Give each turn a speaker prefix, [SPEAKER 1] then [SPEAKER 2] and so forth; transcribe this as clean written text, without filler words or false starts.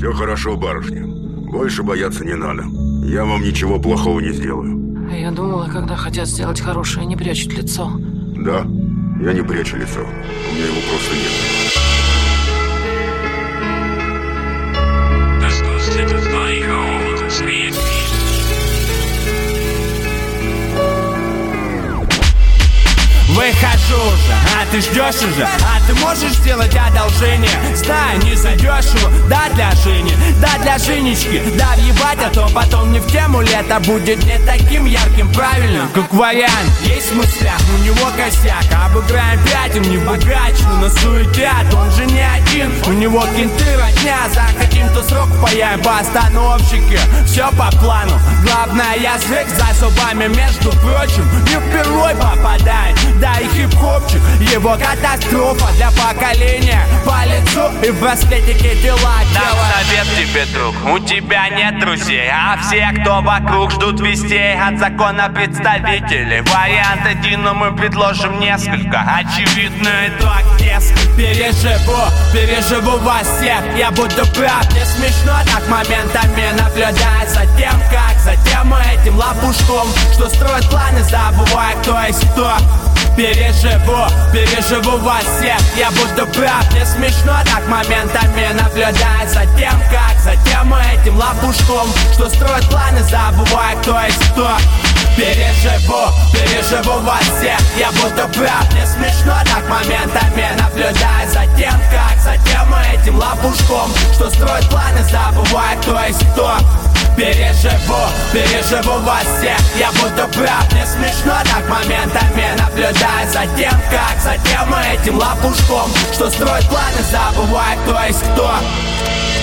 [SPEAKER 1] Все хорошо, барышня. Больше бояться не надо. Я вам ничего плохого не сделаю.
[SPEAKER 2] Я думала, когда хотят сделать хорошее, не прячут лицо.
[SPEAKER 1] Да, я не прячу лицо. У меня его просто нет.
[SPEAKER 3] Выхожу уже, а ты ждешь уже, а ты можешь сделать одолжение? Знаю, не задешево, да для Жени, да для Женечки, да въебать, а то потом не в тему лето будет не таким ярким, правильным, как вариант. Есть мыслях, у него косяк, обыграем пятим, не богач, но суетят, он же не один. У него кенты родня, захотим-то срок паяем по остановщике. Все по плану, главное язык за зубами, между прочим, не впервой попадает. Да и хип-хопчик, его катастрофа для поколения. По лицу и в браслетике дела делают.
[SPEAKER 4] Дам совет тебе, друг, у тебя нет друзей, а все, кто вокруг, ждут вестей от закона представителей. Вариант один, но мы предложим несколько. Очевидно, итог несколько.
[SPEAKER 3] Переживу вас всех, я буду прав. Не смешно так моментами наблюдая за тем, как за тем этим лопушком, что строит планы, забывая, кто есть кто. Переживу вас всех, я буду прав. Не смешно так моментами наблюдая за тем, как за тем этим лопушком, что строит планы, забывая, кто есть кто. Переживу вас всех, я буду прав. Не смешно так моментами наблюдая за тем, как за тем этим лопушком, что строит планы, забывая, кто есть кто. Переживу вас всех, я буду прав. Не смешно так моментами наблюдая за тем, как за тем этим лопушком, что строит планы, забывая, кто есть кто.